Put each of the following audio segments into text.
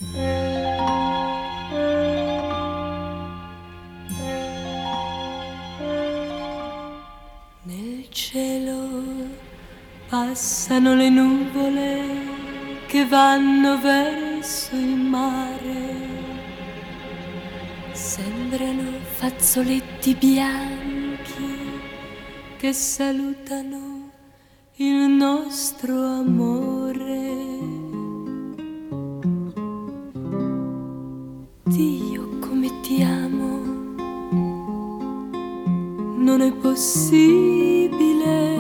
Nel cielo passano le nuvole che vanno verso il mare, sembrano fazzoletti bianchi che salutano il nostro amore. Dio, come ti amo, non è possibile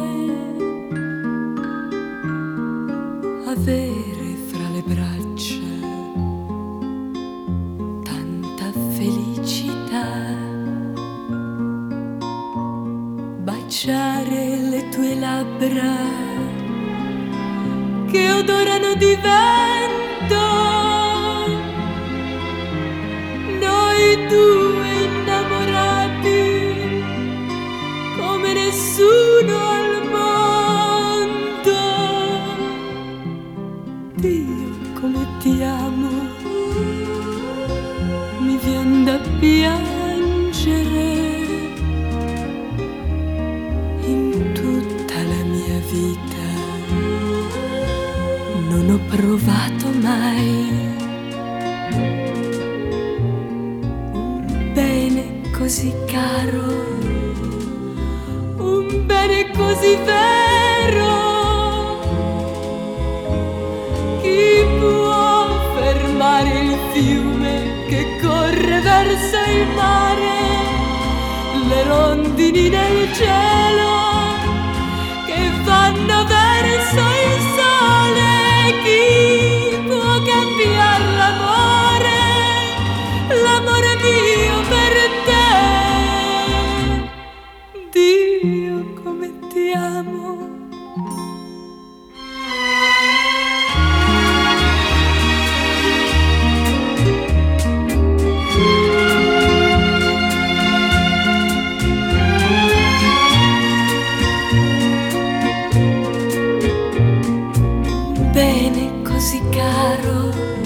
avere fra le braccia tanta felicità, baciare le tue labbra che odorano di vento, noi due innamorati come nessuno al mondo. Dio, come ti amo, mi vien da piangere. In tutta la mia vita non ho provato mai un bene così caro, un bene così vero. Chi può fermare il fiume che corre verso il mare, le rondini nel cielo che vanno verso il sole? Chi può cambiare l'amore, l'amore mio per te? Dio, come ti amo. Bene così caro,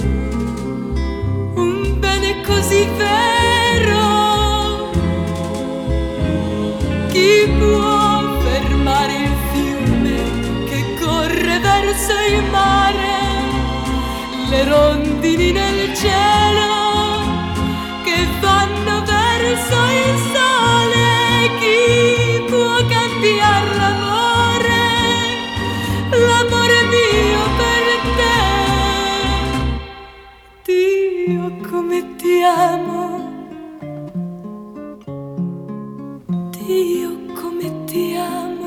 un bene così vero. Chi può fermare il fiume che corre verso il mare, le rondini nel cielo che vanno verso il sole? Chi può cambiare l'amore, l'amore mio per te? Dio, come ti amo, Dio, come ti amo.